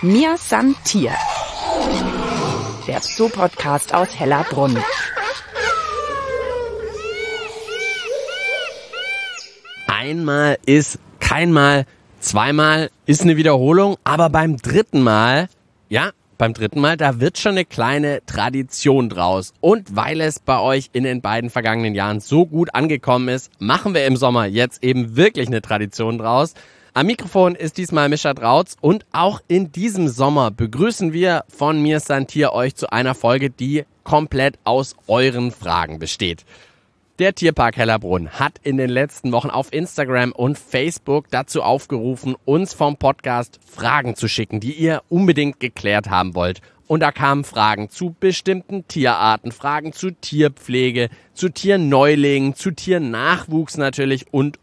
Mir san Tier, der Zoo-Podcast aus Hellerbrunn. Einmal ist kein Mal, zweimal ist eine Wiederholung, aber beim dritten Mal, da wird schon eine kleine Tradition draus. Und weil es bei euch in den beiden vergangenen Jahren so gut angekommen ist, machen wir im Sommer jetzt eben wirklich eine Tradition draus. Am Mikrofon ist diesmal Mischa Drautz und auch in diesem Sommer begrüßen wir von Mir san Tier euch zu einer Folge, die komplett aus euren Fragen besteht. Der Tierpark Hellerbrunn hat in den letzten Wochen auf Instagram und Facebook dazu aufgerufen, uns vom Podcast Fragen zu schicken, die ihr unbedingt geklärt haben wollt. Und da kamen Fragen zu bestimmten Tierarten, Fragen zu Tierpflege, zu Tierneulingen, zu Tiernachwuchs natürlich und.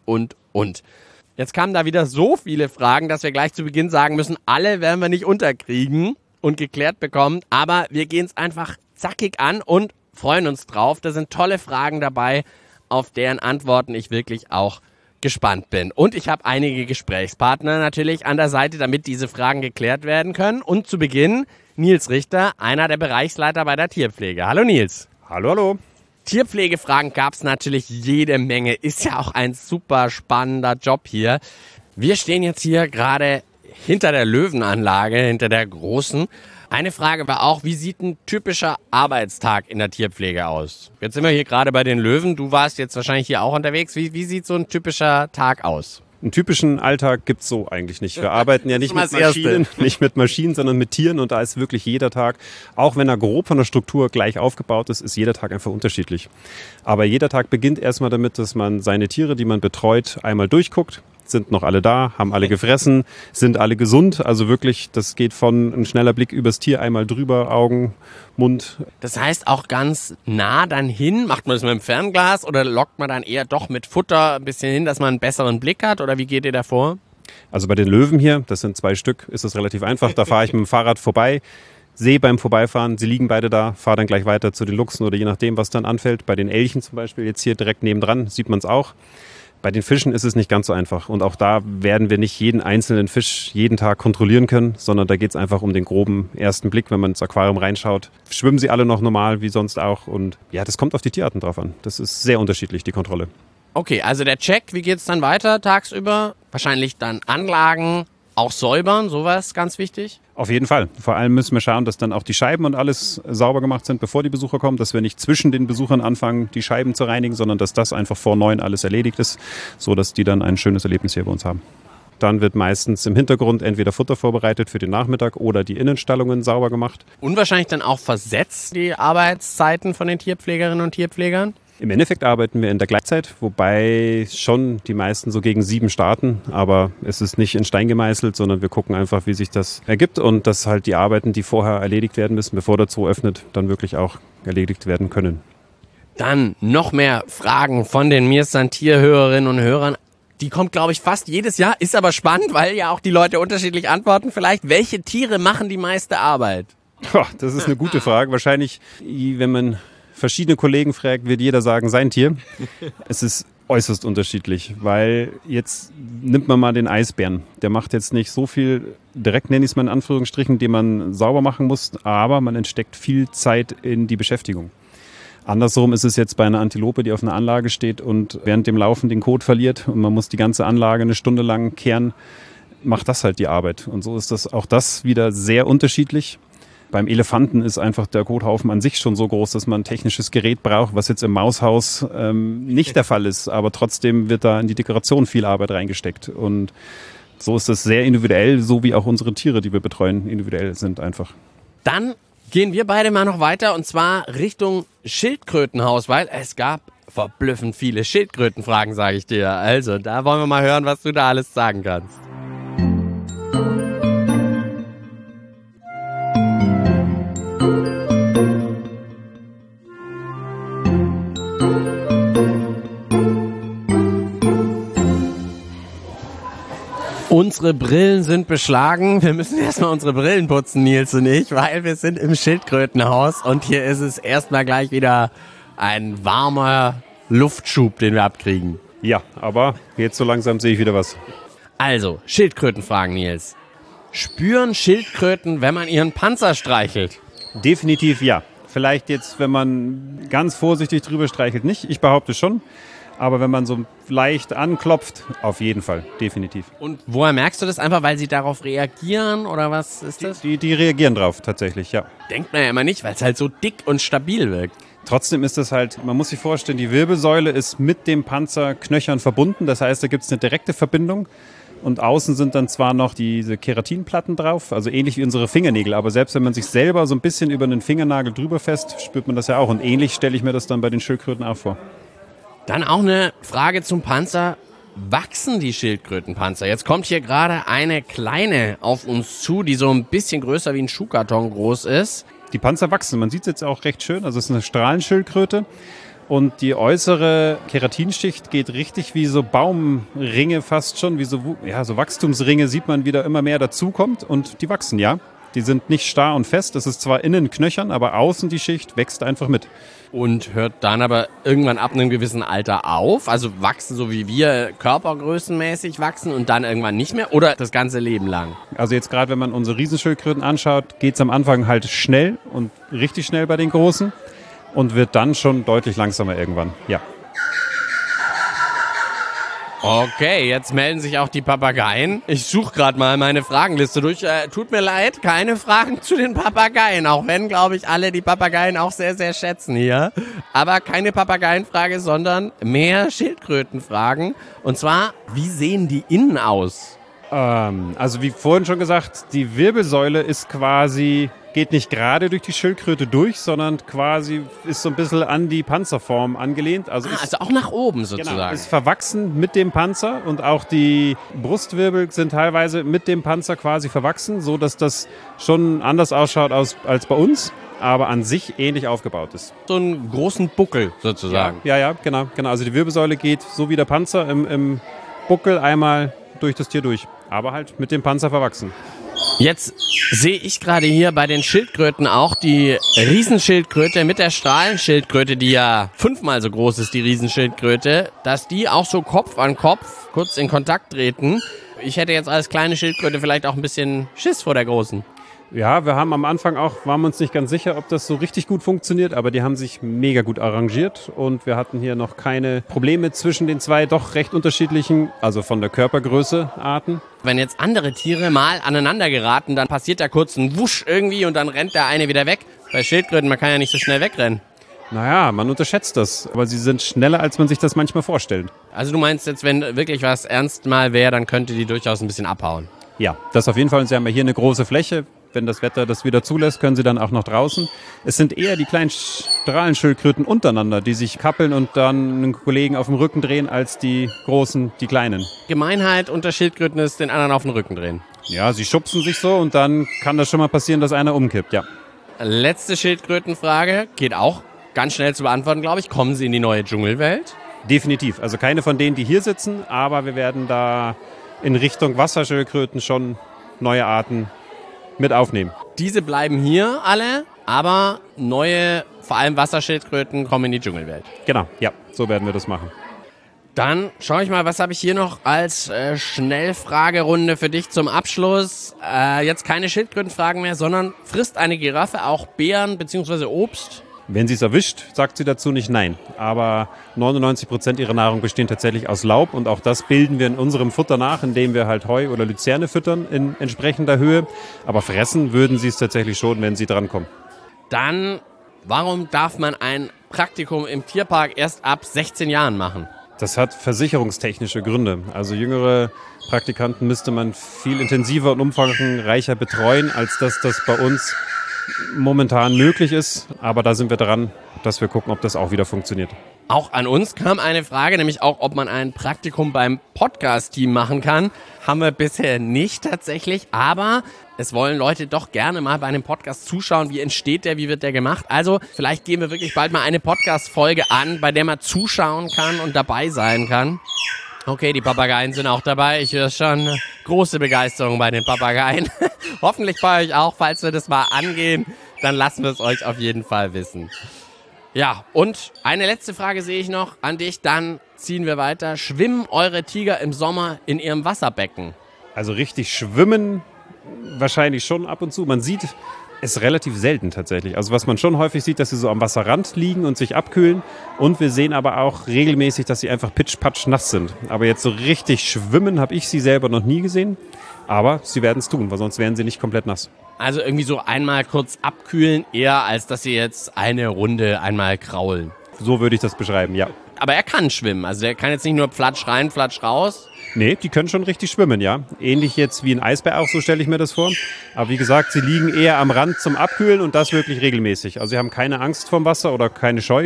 Jetzt kamen da wieder so viele Fragen, dass wir gleich zu Beginn sagen müssen, alle werden wir nicht unterkriegen und geklärt bekommen, aber wir gehen es einfach zackig an und freuen uns drauf. Da sind tolle Fragen dabei, auf deren Antworten ich wirklich auch gespannt bin. Und ich habe einige Gesprächspartner natürlich an der Seite, damit diese Fragen geklärt werden können. Und zu Beginn Nils Richter, einer der Bereichsleiter bei der Tierpflege. Hallo Nils. Hallo. Tierpflegefragen gab es natürlich jede Menge. Ist ja auch ein super spannender Job hier. Wir stehen jetzt hier gerade hinter der Löwenanlage, hinter der großen. Eine Frage war auch, wie sieht ein typischer Arbeitstag in der Tierpflege aus? Jetzt sind wir hier gerade bei den Löwen. Du warst jetzt wahrscheinlich hier auch unterwegs. Wie sieht so ein typischer Tag aus? Einen typischen Alltag gibt's so eigentlich nicht. Wir arbeiten ja nicht mit Maschinen, sondern mit Tieren und da ist wirklich jeder Tag, auch wenn er grob von der Struktur gleich aufgebaut ist jeder Tag einfach unterschiedlich. Aber jeder Tag beginnt erstmal damit, dass man seine Tiere, die man betreut, einmal durchguckt. Sind noch alle da, haben alle gefressen, sind alle gesund. Also wirklich, das geht von ein schneller Blick übers Tier einmal drüber, Augen, Mund. Das heißt auch ganz nah dann hin, macht man das mit dem Fernglas oder lockt man dann eher doch mit Futter ein bisschen hin, dass man einen besseren Blick hat oder wie geht ihr da vor? Also bei den Löwen hier, das sind 2 Stück, ist das relativ einfach. Da fahre ich mit dem Fahrrad vorbei, sehe beim Vorbeifahren, sie liegen beide da, fahre dann gleich weiter zu den Luchsen oder je nachdem, was dann anfällt. Bei den Elchen zum Beispiel, jetzt hier direkt nebendran, sieht man es auch. Bei den Fischen ist es nicht ganz so einfach und auch da werden wir nicht jeden einzelnen Fisch jeden Tag kontrollieren können, sondern da geht es einfach um den groben ersten Blick, wenn man ins Aquarium reinschaut. Schwimmen sie alle noch normal wie sonst auch und ja, das kommt auf die Tierarten drauf an. Das ist sehr unterschiedlich, die Kontrolle. Okay, also der Check, wie geht's dann weiter tagsüber? Wahrscheinlich dann Anlagen, auch säubern, sowas ganz wichtig? Auf jeden Fall. Vor allem müssen wir schauen, dass dann auch die Scheiben und alles sauber gemacht sind, bevor die Besucher kommen, dass wir nicht zwischen den Besuchern anfangen, die Scheiben zu reinigen, sondern dass das einfach vor 9 alles erledigt ist, sodass die dann ein schönes Erlebnis hier bei uns haben. Dann wird meistens im Hintergrund entweder Futter vorbereitet für den Nachmittag oder die Innenstallungen sauber gemacht. Und wahrscheinlich dann auch versetzt die Arbeitszeiten von den Tierpflegerinnen und Tierpflegern? Im Endeffekt arbeiten wir in der Gleitzeit, wobei schon die meisten so gegen 7 starten, aber es ist nicht in Stein gemeißelt, sondern wir gucken einfach, wie sich das ergibt und dass halt die Arbeiten, die vorher erledigt werden müssen, bevor der Zoo öffnet, dann wirklich auch erledigt werden können. Dann noch mehr Fragen von den Mir san Tier Hörerinnen und Hörern. Die kommt, glaube ich, fast jedes Jahr, ist aber spannend, weil ja auch die Leute unterschiedlich antworten. Vielleicht, welche Tiere machen die meiste Arbeit? Das ist eine gute Frage. Wahrscheinlich, wenn man verschiedene Kollegen fragt, wird jeder sagen, sein Tier. Es ist äußerst unterschiedlich, weil jetzt nimmt man mal den Eisbären. Der macht jetzt nicht so viel, direkt nenne ich es mal in Anführungsstrichen, den man sauber machen muss, aber man entsteckt viel Zeit in die Beschäftigung. Andersrum ist es jetzt bei einer Antilope, die auf einer Anlage steht und während dem Laufen den Kot verliert und man muss die ganze Anlage eine Stunde lang kehren, macht das halt die Arbeit. Und so ist das wieder sehr unterschiedlich. Beim Elefanten ist einfach der Kothaufen an sich schon so groß, dass man ein technisches Gerät braucht, was jetzt im Maushaus nicht der Fall ist. Aber trotzdem wird da in die Dekoration viel Arbeit reingesteckt. Und so ist das sehr individuell, so wie auch unsere Tiere, die wir betreuen, individuell sind einfach. Dann gehen wir beide mal noch weiter und zwar Richtung Schildkrötenhaus, weil es gab verblüffend viele Schildkrötenfragen, sage ich dir. Also, da wollen wir mal hören, was du da alles sagen kannst. Unsere Brillen sind beschlagen. Wir müssen erstmal unsere Brillen putzen, Nils und ich, weil wir sind im Schildkrötenhaus und hier ist es erstmal gleich wieder ein warmer Luftschub, den wir abkriegen. Ja, aber jetzt so langsam sehe ich wieder was. Also, Schildkrötenfragen, Nils. Spüren Schildkröten, wenn man ihren Panzer streichelt? Definitiv ja. Vielleicht jetzt, wenn man ganz vorsichtig drüber streichelt, nicht. Ich behaupte schon. Aber wenn man so leicht anklopft, auf jeden Fall, definitiv. Und woher merkst du das? Einfach, weil sie darauf reagieren oder was ist das? Die reagieren drauf, tatsächlich, ja. Denkt man ja immer nicht, weil es halt so dick und stabil wirkt. Trotzdem ist es halt, man muss sich vorstellen, die Wirbelsäule ist mit dem Panzer knöchern verbunden. Das heißt, da gibt es eine direkte Verbindung. Und außen sind dann zwar noch diese Keratinplatten drauf, also ähnlich wie unsere Fingernägel. Aber selbst wenn man sich selber so ein bisschen über einen Fingernagel drüber fässt, spürt man das ja auch. Und ähnlich stelle ich mir das dann bei den Schildkröten auch vor. Dann auch eine Frage zum Panzer. Wachsen die Schildkrötenpanzer? Jetzt kommt hier gerade eine kleine auf uns zu, die so ein bisschen größer wie ein Schuhkarton groß ist. Die Panzer wachsen, man sieht es jetzt auch recht schön. Also es ist eine Strahlenschildkröte. Und die äußere Keratinschicht geht richtig wie so Baumringe fast schon, wie so Wachstumsringe sieht man, wie da immer mehr dazukommt. Und die wachsen, ja. Die sind nicht starr und fest. Es ist zwar innen knöchern, aber außen die Schicht wächst einfach mit. Und hört dann aber irgendwann ab einem gewissen Alter auf? Also wachsen so wie wir körpergrößenmäßig wachsen und dann irgendwann nicht mehr? Oder das ganze Leben lang? Also jetzt gerade, wenn man unsere Riesenschildkröten anschaut, geht es am Anfang halt schnell und richtig schnell bei den Großen und wird dann schon deutlich langsamer irgendwann, ja. Okay, jetzt melden sich auch die Papageien. Ich suche gerade mal meine Fragenliste durch. Tut mir leid, keine Fragen zu den Papageien. Auch wenn, glaube ich, alle die Papageien auch sehr, sehr schätzen hier. Aber keine Papageienfrage, sondern mehr Schildkrötenfragen. Und zwar, wie sehen die innen aus? Also wie vorhin schon gesagt, die Wirbelsäule ist quasi, geht nicht gerade durch die Schildkröte durch, sondern quasi ist so ein bisschen an die Panzerform angelehnt. Also auch nach oben sozusagen. Genau, ist verwachsen mit dem Panzer und auch die Brustwirbel sind teilweise mit dem Panzer quasi verwachsen, so dass das schon anders ausschaut als bei uns, aber an sich ähnlich aufgebaut ist. So einen großen Buckel sozusagen. Ja, genau. Also die Wirbelsäule geht so wie der Panzer im Buckel einmal durch das Tier durch, aber halt mit dem Panzer verwachsen. Jetzt sehe ich gerade hier bei den Schildkröten auch die Riesenschildkröte mit der Strahlenschildkröte, die ja 5-mal so groß ist, die Riesenschildkröte, dass die auch so Kopf an Kopf kurz in Kontakt treten. Ich hätte jetzt als kleine Schildkröte vielleicht auch ein bisschen Schiss vor der großen. Ja, wir haben am Anfang waren wir uns nicht ganz sicher, ob das so richtig gut funktioniert, aber die haben sich mega gut arrangiert und wir hatten hier noch keine Probleme zwischen den zwei doch recht unterschiedlichen, also von der Körpergröße Arten. Wenn jetzt andere Tiere mal aneinander geraten, dann passiert da kurz ein Wusch irgendwie und dann rennt der eine wieder weg. Bei Schildkröten, man kann ja nicht so schnell wegrennen. Naja, man unterschätzt das, aber sie sind schneller, als man sich das manchmal vorstellt. Also du meinst jetzt, wenn wirklich was ernst mal wäre, dann könnte die durchaus ein bisschen abhauen? Ja, das auf jeden Fall. Und sie haben ja hier eine große Fläche. Wenn das Wetter das wieder zulässt, können sie dann auch noch draußen. Es sind eher die kleinen Strahlenschildkröten untereinander, die sich kappeln und dann einen Kollegen auf dem Rücken drehen, als die großen, die kleinen. Gemeinheit unter Schildkröten ist, den anderen auf den Rücken drehen. Ja, sie schubsen sich so und dann kann das schon mal passieren, dass einer umkippt, ja. Letzte Schildkrötenfrage, geht auch ganz schnell zu beantworten, glaube ich. Kommen sie in die neue Dschungelwelt? Definitiv. Also keine von denen, die hier sitzen, aber wir werden da in Richtung Wasserschildkröten schon neue Arten mit aufnehmen. Diese bleiben hier alle, aber neue, vor allem Wasserschildkröten, kommen in die Dschungelwelt. Genau, ja, so werden wir das machen. Dann schaue ich mal, was habe ich hier noch als Schnellfragerunde für dich zum Abschluss. Jetzt keine Schildkrötenfragen mehr, sondern frisst eine Giraffe auch Beeren bzw. Obst? Wenn sie es erwischt, sagt sie dazu nicht nein. Aber 99% ihrer Nahrung bestehen tatsächlich aus Laub und auch das bilden wir in unserem Futter nach, indem wir halt Heu oder Luzerne füttern in entsprechender Höhe. Aber fressen würden sie es tatsächlich schon, wenn sie drankommen. Dann, warum darf man ein Praktikum im Tierpark erst ab 16 Jahren machen? Das hat versicherungstechnische Gründe. Also jüngere Praktikanten müsste man viel intensiver und umfangreicher betreuen, als das bei uns momentan möglich ist. Aber da sind wir dran, dass wir gucken, ob das auch wieder funktioniert. Auch an uns kam eine Frage, nämlich auch, ob man ein Praktikum beim Podcast-Team machen kann. Haben wir bisher nicht tatsächlich, aber es wollen Leute doch gerne mal bei einem Podcast zuschauen. Wie entsteht der, wie wird der gemacht? Also vielleicht gehen wir wirklich bald mal eine Podcast-Folge an, bei der man zuschauen kann und dabei sein kann. Okay, die Papageien sind auch dabei. Ich höre schon große Begeisterung bei den Papageien. Hoffentlich bei euch auch. Falls wir das mal angehen, dann lassen wir es euch auf jeden Fall wissen. Ja, und eine letzte Frage sehe ich noch an dich. Dann ziehen wir weiter. Schwimmen eure Tiger im Sommer in ihrem Wasserbecken? Also richtig schwimmen wahrscheinlich schon ab und zu. Man sieht es relativ selten tatsächlich. Also was man schon häufig sieht, dass sie so am Wasserrand liegen und sich abkühlen. Und wir sehen aber auch regelmäßig, dass sie einfach pitsch-patsch nass sind. Aber jetzt so richtig schwimmen habe ich sie selber noch nie gesehen. Aber sie werden es tun, weil sonst wären sie nicht komplett nass. Also irgendwie so einmal kurz abkühlen, eher als dass sie jetzt eine Runde einmal kraulen. So würde ich das beschreiben, ja. Aber er kann schwimmen, also er kann jetzt nicht nur Flatsch rein, Flatsch raus. Nee, die können schon richtig schwimmen, ja. Ähnlich jetzt wie ein Eisbär auch, so stelle ich mir das vor. Aber wie gesagt, sie liegen eher am Rand zum Abkühlen und das wirklich regelmäßig. Also sie haben keine Angst vorm Wasser oder keine Scheu.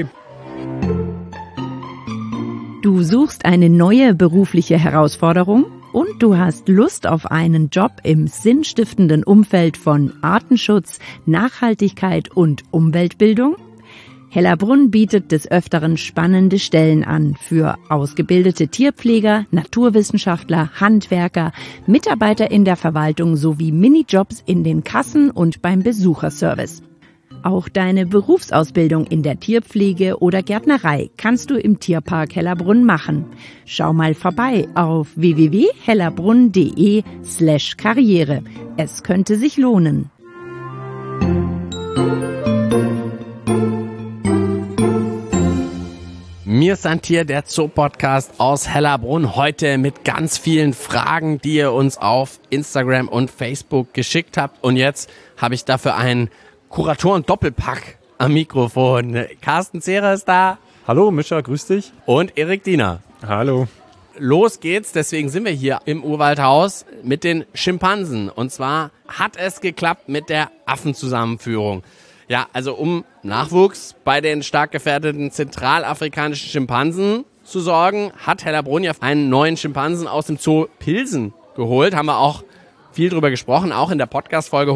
Du suchst eine neue berufliche Herausforderung und du hast Lust auf einen Job im sinnstiftenden Umfeld von Artenschutz, Nachhaltigkeit und Umweltbildung? Hellerbrunn bietet des Öfteren spannende Stellen an für ausgebildete Tierpfleger, Naturwissenschaftler, Handwerker, Mitarbeiter in der Verwaltung sowie Minijobs in den Kassen und beim Besucherservice. Auch deine Berufsausbildung in der Tierpflege oder Gärtnerei kannst du im Tierpark Hellerbrunn machen. Schau mal vorbei auf www.hellerbrunn.de/Karriere. Es könnte sich lohnen. Mir ist hier der Zoo-Podcast aus Hellerbrunn, heute mit ganz vielen Fragen, die ihr uns auf Instagram und Facebook geschickt habt. Und jetzt habe ich dafür einen Kuratoren-Doppelpack am Mikrofon. Carsten Zehrer ist da. Hallo Mischa, grüß dich. Und Erik Diener. Hallo. Los geht's, deswegen sind wir hier im Urwaldhaus mit den Schimpansen. Und zwar hat es geklappt mit der Affenzusammenführung. Ja, also um Nachwuchs bei den stark gefährdeten zentralafrikanischen Schimpansen zu sorgen, hat Hellerbrunn ja einen neuen Schimpansen aus dem Zoo Pilsen geholt. Haben wir auch viel drüber gesprochen, auch in der Podcast-Folge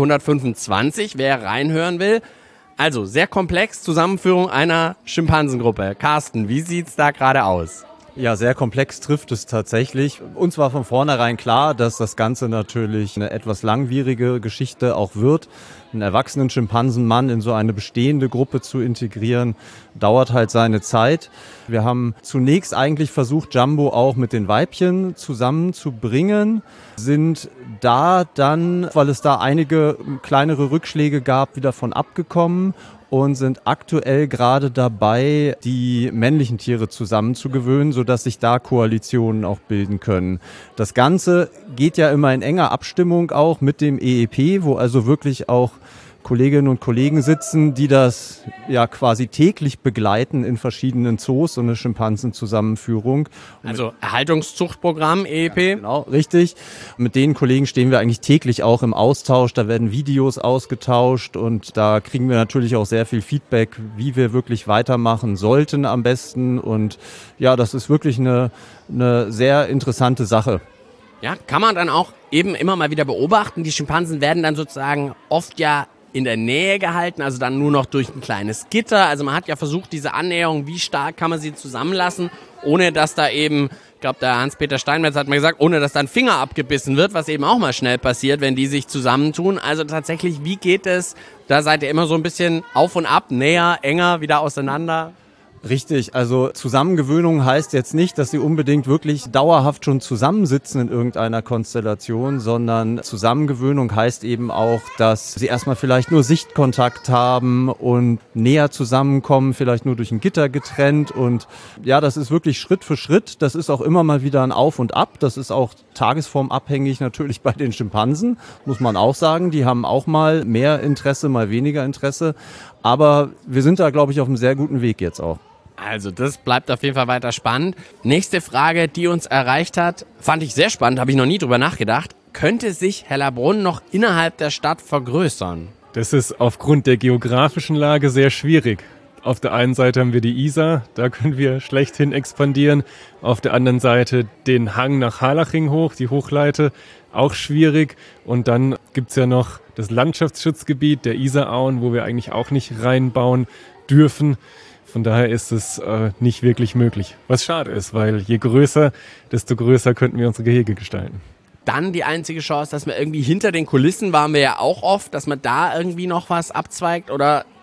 125, wer reinhören will. Also sehr komplex, Zusammenführung einer Schimpansengruppe. Carsten, wie sieht's da gerade aus? Ja, sehr komplex trifft es tatsächlich. Uns war von vornherein klar, dass das Ganze natürlich eine etwas langwierige Geschichte auch wird. Einen erwachsenen Schimpansenmann in so eine bestehende Gruppe zu integrieren, dauert halt seine Zeit. Wir haben zunächst eigentlich versucht, Jumbo auch mit den Weibchen zusammenzubringen, sind da dann, weil es da einige kleinere Rückschläge gab, wieder von abgekommen und sind aktuell gerade dabei, die männlichen Tiere zusammenzugewöhnen, sodass sich da Koalitionen auch bilden können. Das Ganze geht ja immer in enger Abstimmung auch mit dem EEP, wo also wirklich auch Kolleginnen und Kollegen sitzen, die das ja quasi täglich begleiten in verschiedenen Zoos, so eine Schimpansenzusammenführung. Also Erhaltungszuchtprogramm, EEP? Ja, genau, richtig. Mit den Kollegen stehen wir eigentlich täglich auch im Austausch. Da werden Videos ausgetauscht und da kriegen wir natürlich auch sehr viel Feedback, wie wir wirklich weitermachen sollten am besten. Und ja, das ist wirklich eine sehr interessante Sache. Ja, kann man dann auch eben immer mal wieder beobachten. Die Schimpansen werden dann sozusagen oft ja in der Nähe gehalten, also dann nur noch durch ein kleines Gitter. Also man hat ja versucht, diese Annäherung, wie stark kann man sie zusammenlassen, ohne dass da eben, ich glaube, der Hans-Peter Steinmetz hat mal gesagt, ohne dass da ein Finger abgebissen wird, was eben auch mal schnell passiert, wenn die sich zusammentun. Also tatsächlich, wie geht es? Da seid ihr immer so ein bisschen auf und ab, näher, enger, wieder auseinander. Richtig, also Zusammengewöhnung heißt jetzt nicht, dass sie unbedingt wirklich dauerhaft schon zusammensitzen in irgendeiner Konstellation, sondern Zusammengewöhnung heißt eben auch, dass sie erstmal vielleicht nur Sichtkontakt haben und näher zusammenkommen, vielleicht nur durch ein Gitter getrennt und ja, das ist wirklich Schritt für Schritt. Das ist auch immer mal wieder ein Auf und Ab. Das ist auch tagesformabhängig natürlich bei den Schimpansen, muss man auch sagen. Die haben auch mal mehr Interesse, mal weniger Interesse. Aber wir sind da, glaube ich, auf einem sehr guten Weg jetzt auch. Also das bleibt auf jeden Fall weiter spannend. Nächste Frage, die uns erreicht hat, fand ich sehr spannend, habe ich noch nie drüber nachgedacht. Könnte sich Hellerbrunn noch innerhalb der Stadt vergrößern? Das ist aufgrund der geografischen Lage sehr schwierig. Auf der einen Seite haben wir die Isar, da können wir schlechthin expandieren. Auf der anderen Seite den Hang nach Harlaching hoch, die Hochleite, auch schwierig. Und dann gibt's ja noch das Landschaftsschutzgebiet der Isarauen, wo wir eigentlich auch nicht reinbauen dürfen. Von daher ist es nicht wirklich möglich. Was schade ist, weil je größer, desto größer könnten wir unsere Gehege gestalten. Dann die einzige Chance, dass man irgendwie hinter den Kulissen waren wir ja auch oft, dass man da irgendwie noch was abzweigt oder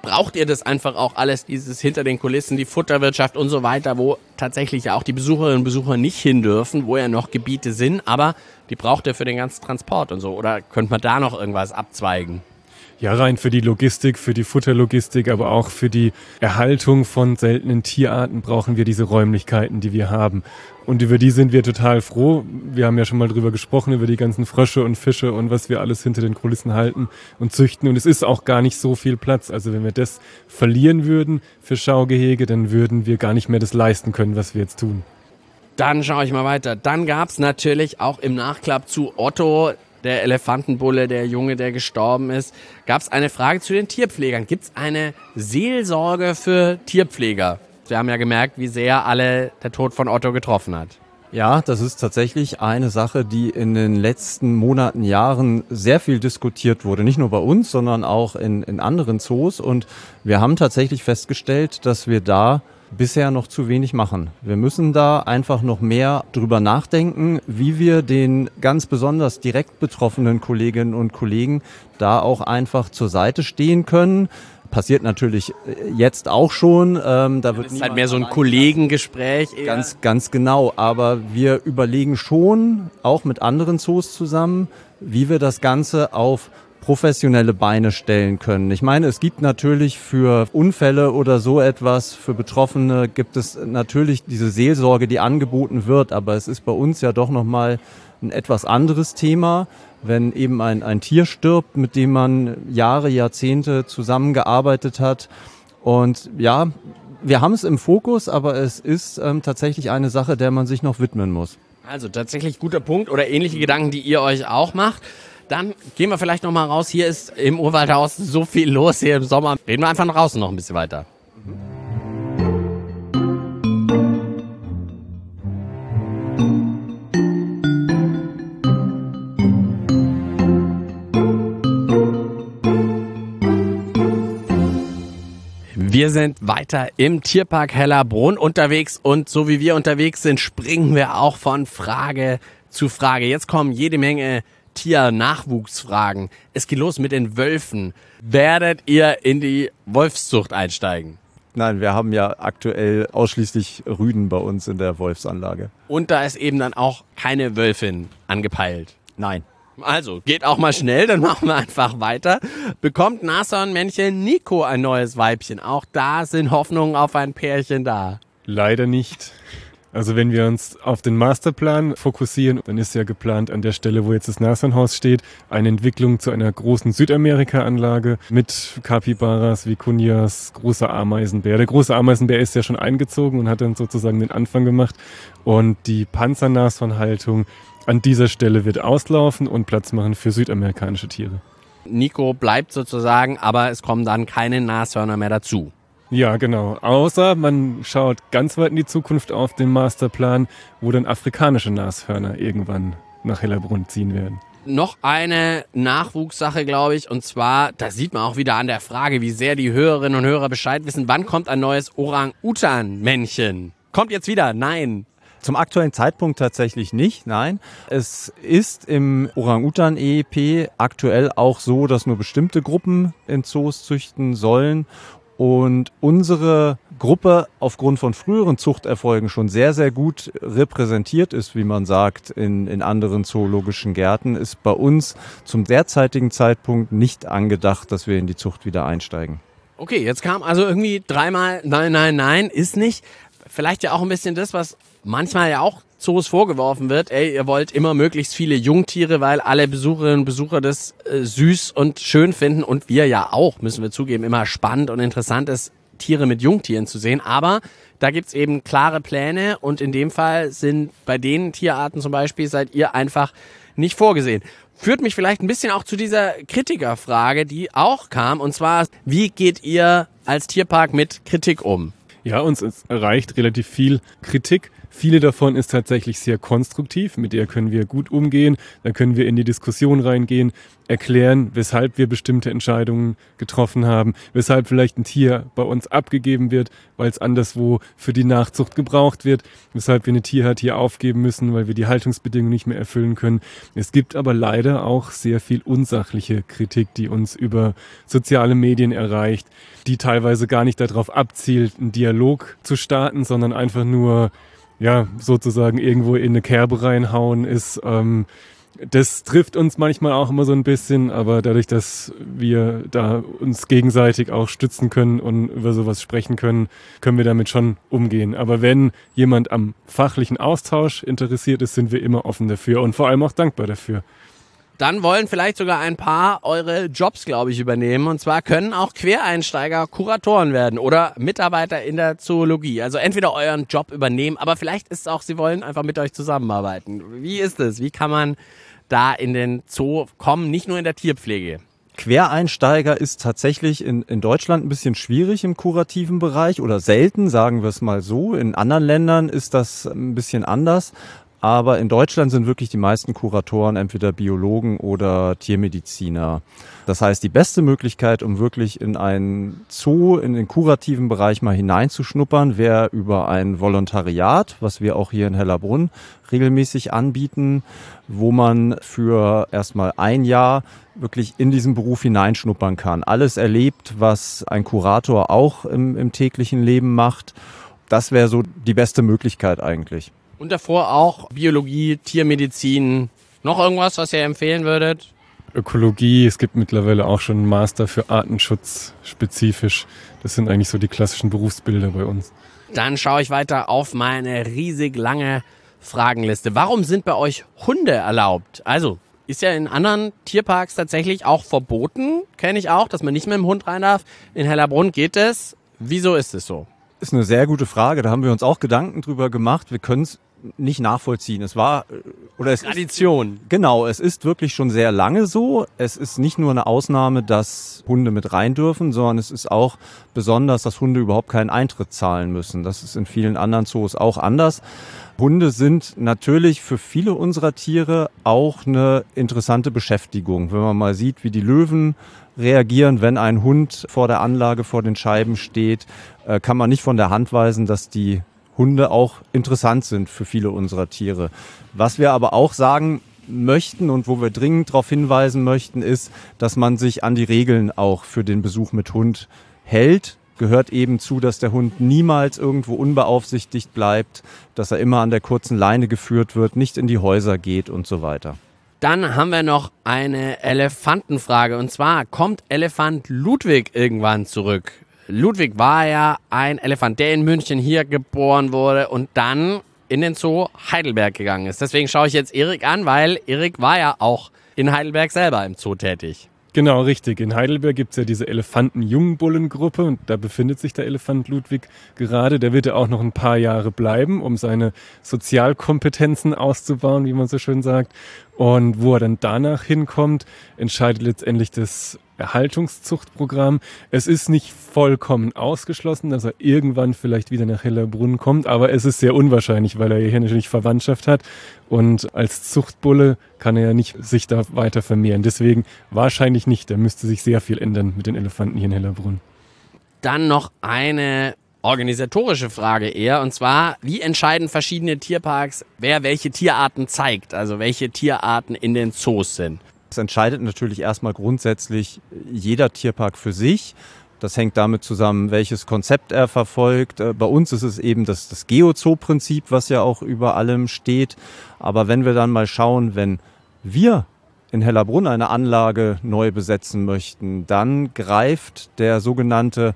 braucht ihr das einfach auch alles, dieses hinter den Kulissen, die Futterwirtschaft und so weiter, wo tatsächlich ja auch die Besucherinnen und Besucher nicht hin dürfen, wo ja noch Gebiete sind, aber die braucht ihr für den ganzen Transport und so. Oder könnte man da noch irgendwas abzweigen? Ja, rein für die Logistik, für die Futterlogistik, aber auch für die Erhaltung von seltenen Tierarten brauchen wir diese Räumlichkeiten, die wir haben. Und über die sind wir total froh. Wir haben ja schon mal drüber gesprochen, über die ganzen Frösche und Fische und was wir alles hinter den Kulissen halten und züchten. Und es ist auch gar nicht so viel Platz. Also wenn wir das verlieren würden für Schaugehege, dann würden wir gar nicht mehr das leisten können, was wir jetzt tun. Dann schaue ich mal weiter. Dann gab es natürlich auch im Nachklapp zu Otto, der Elefantenbulle, der Junge, der gestorben ist, gab es eine Frage zu den Tierpflegern. Gibt es eine Seelsorge für Tierpfleger? Wir haben ja gemerkt, wie sehr alle der Tod von Otto getroffen hat. Ja, das ist tatsächlich eine Sache, die in den letzten Monaten, Jahren sehr viel diskutiert wurde. Nicht nur bei uns, sondern auch in anderen Zoos. Und wir haben tatsächlich festgestellt, dass wir da bisher noch zu wenig machen. Wir müssen da einfach noch mehr drüber nachdenken, wie wir den ganz besonders direkt betroffenen Kolleginnen und Kollegen da auch einfach zur Seite stehen können. Passiert natürlich jetzt auch schon. Da wird das ist halt mehr so ein Kollegengespräch. Ganz genau. Aber wir überlegen schon, auch mit anderen Zoos zusammen, wie wir das Ganze auf professionelle Beine stellen können. Ich meine, es gibt natürlich für Unfälle oder so etwas, für Betroffene gibt es natürlich diese Seelsorge, die angeboten wird, aber es ist bei uns ja doch nochmal ein etwas anderes Thema, wenn eben ein Tier stirbt, mit dem man Jahre, Jahrzehnte zusammengearbeitet hat. Und ja, wir haben es im Fokus, aber es ist tatsächlich eine Sache, der man sich noch widmen muss. Also tatsächlich guter Punkt oder ähnliche Gedanken, die ihr euch auch macht. Dann gehen wir vielleicht noch mal raus. Hier ist im Urwaldhaus so viel los hier im Sommer. Reden wir einfach noch draußen noch ein bisschen weiter. Wir sind weiter im Tierpark Hellerbrunn unterwegs und so wie wir unterwegs sind, springen wir auch von Frage zu Frage. Jetzt kommen jede Menge Tiernachwuchsfragen. Es geht los mit den Wölfen. Werdet ihr in die Wolfszucht einsteigen? Nein, wir haben ja aktuell ausschließlich Rüden bei uns in der Wolfsanlage. Und da ist eben dann auch keine Wölfin angepeilt? Nein. Also, geht auch mal schnell, dann machen wir einfach weiter. Bekommt Nashornmännchen Nico ein neues Weibchen? Auch da sind Hoffnungen auf ein Pärchen da. Leider nicht. Also wenn wir uns auf den Masterplan fokussieren, dann ist ja geplant an der Stelle, wo jetzt das Nashornhaus steht, eine Entwicklung zu einer großen Südamerika-Anlage mit Kapibaras, Vikunjas, großer Ameisenbär. Der große Ameisenbär ist ja schon eingezogen und hat dann sozusagen den Anfang gemacht. Und die Panzernashornhaltung an dieser Stelle wird auslaufen und Platz machen für südamerikanische Tiere. Nico bleibt sozusagen, aber es kommen dann keine Nashörner mehr dazu. Ja, genau. Außer man schaut ganz weit in die Zukunft auf den Masterplan, wo dann afrikanische Nashörner irgendwann nach Hellerbrunn ziehen werden. Noch eine Nachwuchssache, glaube ich, und zwar, da sieht man auch wieder an der Frage, wie sehr die Hörerinnen und Hörer Bescheid wissen, wann kommt ein neues Orang-Utan-Männchen? Kommt jetzt wieder? Nein. Zum aktuellen Zeitpunkt tatsächlich nicht, nein. Es ist im Orang-Utan-EEP aktuell auch so, dass nur bestimmte Gruppen in Zoos züchten sollen. Und unsere Gruppe aufgrund von früheren Zuchterfolgen schon sehr, sehr gut repräsentiert ist, wie man sagt, in anderen zoologischen Gärten, ist bei uns zum derzeitigen Zeitpunkt nicht angedacht, dass wir in die Zucht wieder einsteigen. Okay, jetzt kam also irgendwie dreimal nein, ist nicht. Vielleicht ja auch ein bisschen das, was manchmal ja auch Zoos vorgeworfen wird. Ey, ihr wollt immer möglichst viele Jungtiere, weil alle Besucherinnen und Besucher das süß und schön finden. Und wir ja auch, müssen wir zugeben, immer spannend und interessant ist, Tiere mit Jungtieren zu sehen. Aber da gibt's eben klare Pläne und in dem Fall sind bei den Tierarten zum Beispiel, seid ihr einfach nicht vorgesehen. Führt mich vielleicht ein bisschen auch zu dieser Kritikerfrage, die auch kam. Und zwar, wie geht ihr als Tierpark mit Kritik um? Ja, uns erreicht relativ viel Kritik Viele davon ist tatsächlich sehr konstruktiv, mit der können wir gut umgehen, da können wir in die Diskussion reingehen, erklären, weshalb wir bestimmte Entscheidungen getroffen haben, weshalb vielleicht ein Tier bei uns abgegeben wird, weil es anderswo für die Nachzucht gebraucht wird, weshalb wir eine Tierart hier aufgeben müssen, weil wir die Haltungsbedingungen nicht mehr erfüllen können. Es gibt aber leider auch sehr viel unsachliche Kritik, die uns über soziale Medien erreicht, die teilweise gar nicht darauf abzielt, einen Dialog zu starten, sondern einfach nur, ja, sozusagen irgendwo in eine Kerbe reinhauen ist. Das trifft uns manchmal auch immer so ein bisschen, aber dadurch, dass wir da uns gegenseitig auch stützen können und über sowas sprechen können, können wir damit schon umgehen. Aber wenn jemand am fachlichen Austausch interessiert ist, sind wir immer offen dafür und vor allem auch dankbar dafür. Dann wollen vielleicht sogar ein paar eure Jobs, glaube ich, übernehmen. Und zwar können auch Quereinsteiger Kuratoren werden oder Mitarbeiter in der Zoologie. Also entweder euren Job übernehmen, aber vielleicht ist es auch, sie wollen einfach mit euch zusammenarbeiten. Wie ist es? Wie kann man da in den Zoo kommen, nicht nur in der Tierpflege? Quereinsteiger ist tatsächlich in Deutschland ein bisschen schwierig im kurativen Bereich oder selten, sagen wir es mal so. In anderen Ländern ist das ein bisschen anders. Aber in Deutschland sind wirklich die meisten Kuratoren entweder Biologen oder Tiermediziner. Das heißt, die beste Möglichkeit, um wirklich in einen Zoo, in den kurativen Bereich mal hineinzuschnuppern, wäre über ein Volontariat, was wir auch hier in Hellerbrunn regelmäßig anbieten, wo man für erstmal ein Jahr wirklich in diesen Beruf hineinschnuppern kann. Alles erlebt, was ein Kurator auch im täglichen Leben macht. Das wäre so die beste Möglichkeit eigentlich. Und davor auch Biologie, Tiermedizin, noch irgendwas, was ihr empfehlen würdet? Ökologie, es gibt mittlerweile auch schon einen Master für Artenschutz spezifisch. Das sind eigentlich so die klassischen Berufsbilder bei uns. Dann schaue ich weiter auf meine riesig lange Fragenliste. Warum sind bei euch Hunde erlaubt? Also, ist ja in anderen Tierparks tatsächlich auch verboten, kenne ich auch, dass man nicht mit dem Hund rein darf. In Hellerbrunn geht es. Wieso ist es so? Ist eine sehr gute Frage. Da haben wir uns auch Gedanken drüber gemacht. Wir können es nicht nachvollziehen. Es war oder es Tradition. Genau, es ist wirklich schon sehr lange so. Es ist nicht nur eine Ausnahme, dass Hunde mit rein dürfen, sondern es ist auch besonders, dass Hunde überhaupt keinen Eintritt zahlen müssen. Das ist in vielen anderen Zoos auch anders. Hunde sind natürlich für viele unserer Tiere auch eine interessante Beschäftigung. Wenn man mal sieht, wie die Löwen reagieren, wenn ein Hund vor der Anlage, vor den Scheiben steht, kann man nicht von der Hand weisen, dass die Hunde auch interessant sind für viele unserer Tiere. Was wir aber auch sagen möchten und wo wir dringend darauf hinweisen möchten, ist, dass man sich an die Regeln auch für den Besuch mit Hund hält. Gehört eben zu, dass der Hund niemals irgendwo unbeaufsichtigt bleibt, dass er immer an der kurzen Leine geführt wird, nicht in die Häuser geht und so weiter. Dann haben wir noch eine Elefantenfrage. Und zwar, kommt Elefant Ludwig irgendwann zurück? Ludwig war ja ein Elefant, der in München hier geboren wurde und dann in den Zoo Heidelberg gegangen ist. Deswegen schaue ich jetzt Erik an, weil Erik war ja auch in Heidelberg selber im Zoo tätig. Genau, richtig. In Heidelberg gibt es ja diese Elefanten-Jungbullengruppe und da befindet sich der Elefant Ludwig gerade. Der wird ja auch noch ein paar Jahre bleiben, um seine Sozialkompetenzen auszubauen, wie man so schön sagt. Und wo er dann danach hinkommt, entscheidet letztendlich das Erhaltungszuchtprogramm. Es ist nicht vollkommen ausgeschlossen, dass er irgendwann vielleicht wieder nach Hellerbrunn kommt, aber es ist sehr unwahrscheinlich, weil er hier natürlich Verwandtschaft hat und als Zuchtbulle kann er ja nicht sich da weiter vermehren. Deswegen wahrscheinlich nicht, da müsste sich sehr viel ändern mit den Elefanten hier in Hellerbrunn. Dann noch eine organisatorische Frage eher, und zwar, wie entscheiden verschiedene Tierparks, wer welche Tierarten zeigt, also welche Tierarten in den Zoos sind? Es entscheidet natürlich erstmal grundsätzlich jeder Tierpark für sich. Das hängt damit zusammen, welches Konzept er verfolgt. Bei uns ist es eben das Geo-Zoo-Prinzip, was ja auch über allem steht. Aber wenn wir dann mal schauen, wenn wir in Hellerbrunn eine Anlage neu besetzen möchten, dann greift der sogenannte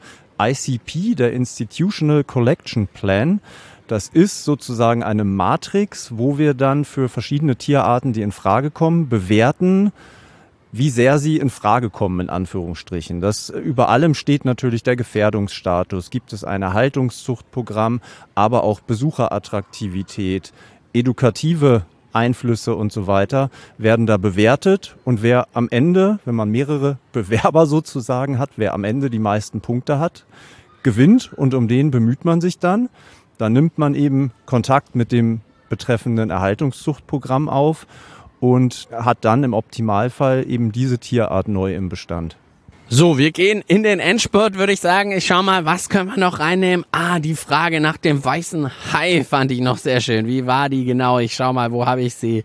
ICP, der Institutional Collection Plan. Das ist sozusagen eine Matrix, wo wir dann für verschiedene Tierarten, die in Frage kommen, bewerten, wie sehr sie in Frage kommen, in Anführungsstrichen. Das über allem steht natürlich der Gefährdungsstatus. Gibt es ein Erhaltungszuchtprogramm, aber auch Besucherattraktivität, edukative Einflüsse und so weiter werden da bewertet. Und wer am Ende, wenn man mehrere Bewerber sozusagen hat, wer am Ende die meisten Punkte hat, gewinnt und um den bemüht man sich dann. Dann nimmt man eben Kontakt mit dem betreffenden Erhaltungszuchtprogramm auf und hat dann im Optimalfall eben diese Tierart neu im Bestand. So, wir gehen in den Endspurt, würde ich sagen. Ich schau mal, was können wir noch reinnehmen? Die Frage nach dem weißen Hai fand ich noch sehr schön. Wie war die genau? Ich schau mal, wo habe ich sie?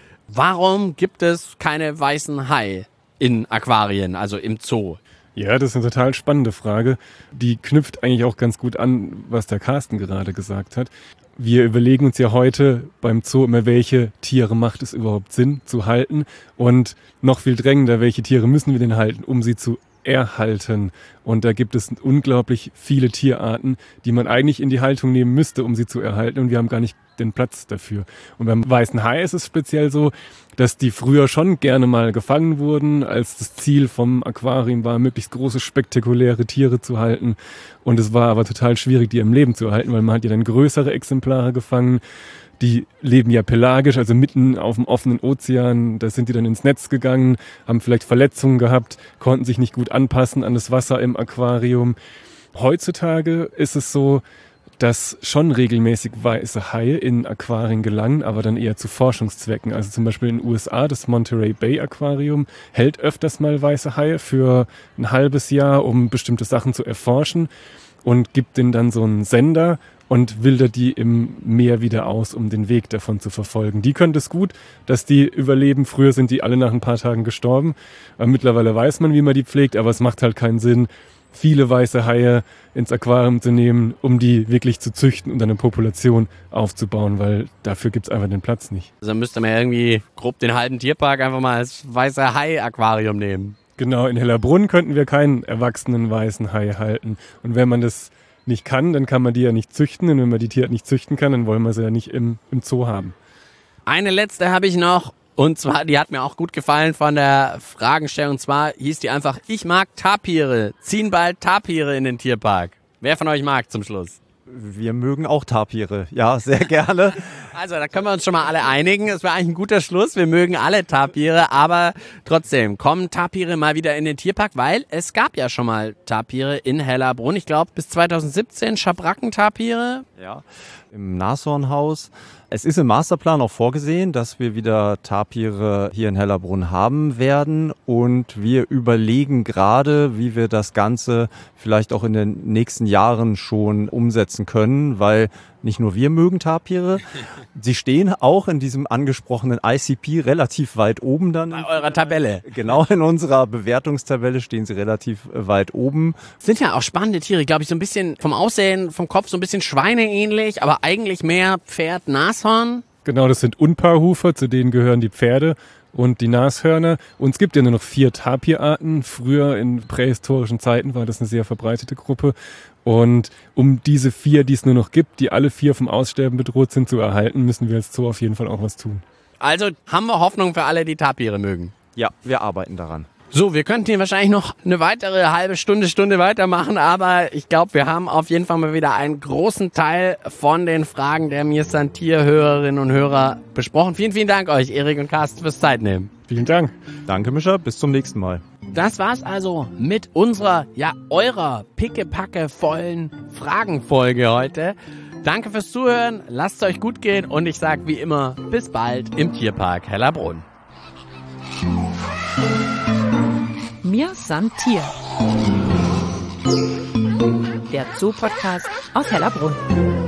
Warum gibt es keine weißen Hai in Aquarien, also im Zoo? Ja, das ist eine total spannende Frage. Die knüpft eigentlich auch ganz gut an, was der Carsten gerade gesagt hat. Wir überlegen uns ja heute beim Zoo immer, welche Tiere macht es überhaupt Sinn zu halten und noch viel drängender, welche Tiere müssen wir denn halten, um sie zu erhalten. Und da gibt es unglaublich viele Tierarten, die man eigentlich in die Haltung nehmen müsste, um sie zu erhalten, und wir haben gar nicht den Platz dafür. Und beim weißen Hai ist es speziell so, dass die früher schon gerne mal gefangen wurden, als das Ziel vom Aquarium war, möglichst große, spektakuläre Tiere zu halten. Und es war aber total schwierig, die im Leben zu erhalten, weil man hat ja dann größere Exemplare gefangen. Die leben ja pelagisch, also mitten auf dem offenen Ozean. Da sind die dann ins Netz gegangen, haben vielleicht Verletzungen gehabt, konnten sich nicht gut anpassen an das Wasser im Aquarium. Heutzutage ist es so, dass schon regelmäßig weiße Haie in Aquarien gelangen, aber dann eher zu Forschungszwecken. Also zum Beispiel in den USA, das Monterey Bay Aquarium hält öfters mal weiße Haie für ein halbes Jahr, um bestimmte Sachen zu erforschen, und gibt denen dann so einen Sender und wildert die im Meer wieder aus, um den Weg davon zu verfolgen. Die können das gut, dass die überleben. Früher sind die alle nach ein paar Tagen gestorben. Mittlerweile weiß man, wie man die pflegt, aber es macht halt keinen Sinn, viele weiße Haie ins Aquarium zu nehmen, um die wirklich zu züchten und eine Population aufzubauen, weil dafür gibt's einfach den Platz nicht. Also müsste man ja irgendwie grob den halben Tierpark einfach mal als weiße Hai-Aquarium nehmen. Genau, in Hellerbrunn könnten wir keinen erwachsenen weißen Hai halten. Und wenn man das nicht kann, dann kann man die ja nicht züchten. Und wenn man die Tiere nicht züchten kann, dann wollen wir sie ja nicht im Zoo haben. Eine letzte habe ich noch. Und zwar, die hat mir auch gut gefallen von der Fragestellung. Und zwar hieß die einfach, ich mag Tapire. Ziehen bald Tapire in den Tierpark. Wer von euch mag zum Schluss? Wir mögen auch Tapire, ja, sehr gerne. Also, da können wir uns schon mal alle einigen. Das wäre eigentlich ein guter Schluss. Wir mögen alle Tapire, aber trotzdem kommen Tapire mal wieder in den Tierpark, weil es gab ja schon mal Tapire in Hellerbrunn. Ich glaube, bis 2017 Schabrackentapire. Ja, im Nashornhaus. Es ist im Masterplan auch vorgesehen, dass wir wieder Tapire hier in Hellerbrunn haben werden, und wir überlegen gerade, wie wir das Ganze vielleicht auch in den nächsten Jahren schon umsetzen können, weil nicht nur wir mögen Tapire, sie stehen auch in diesem angesprochenen ICP relativ weit oben dann. Bei eurer Tabelle. Genau, in unserer Bewertungstabelle stehen sie relativ weit oben. Sind ja auch spannende Tiere, glaube ich, so ein bisschen vom Aussehen, vom Kopf so ein bisschen schweineähnlich, aber eigentlich mehr Pferd, Nashorn. Genau, das sind Unpaarhufer, zu denen gehören die Pferde und die Nashörner. Und es gibt ja nur noch 4 Tapirarten. Früher in prähistorischen Zeiten war das eine sehr verbreitete Gruppe. Und um diese 4, die es nur noch gibt, die alle 4 vom Aussterben bedroht sind, zu erhalten, müssen wir als Zoo auf jeden Fall auch was tun. Also haben wir Hoffnung für alle, die Tapire mögen. Ja, wir arbeiten daran. So, wir könnten hier wahrscheinlich noch eine weitere halbe Stunde weitermachen, aber ich glaube, wir haben auf jeden Fall mal wieder einen großen Teil von den Fragen der Mir ist ein Tier Hörerinnen und Hörer besprochen. Vielen, vielen Dank euch, Erik und Carsten, fürs Zeitnehmen. Vielen Dank. Danke, Mischa. Bis zum nächsten Mal. Das war's also mit unserer, eurer pickepacke vollen Fragenfolge heute. Danke fürs Zuhören, lasst es euch gut gehen und ich sag wie immer, bis bald im Tierpark Hellerbrunn. Mir san Tier. Der Zoo-Podcast aus Hellerbrunn.